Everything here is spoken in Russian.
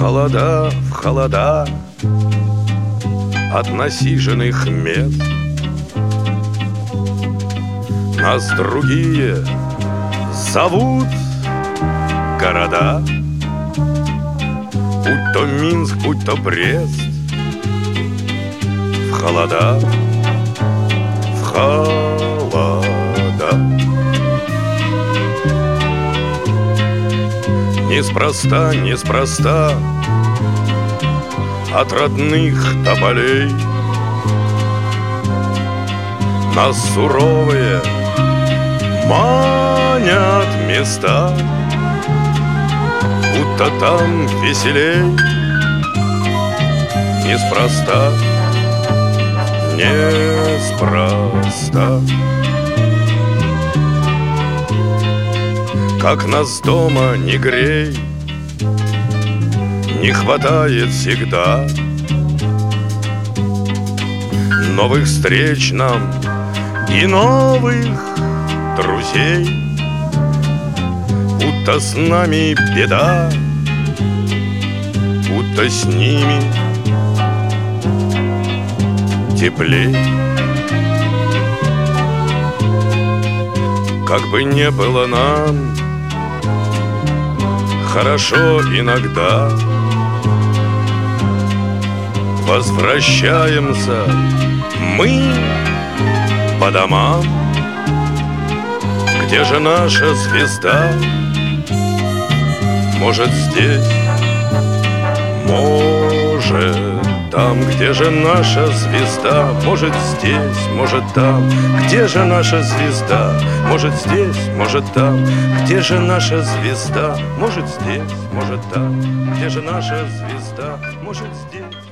в холода от насиженных мест нас другие зовут города, будь то Минск, будь то Брест. В холода, в холода. Неспроста, неспроста от родных тополей нас суровые манят места, будто там веселей. Неспроста, неспроста. Как нас дома не грей, не хватает всегда новых встреч нам и новых друзей. Будто с нами беда, будто с ними теплей. Как бы не было нам хорошо иногда, возвращаемся мы по домам. Где же наша звезда? Может, здесь, может, там. Где же наша звезда? Может, здесь, может, там. Где же наша звезда? Может, здесь, может, там. Где же наша звезда? Может, здесь, может, там. Где же наша звезда? Может, здесь.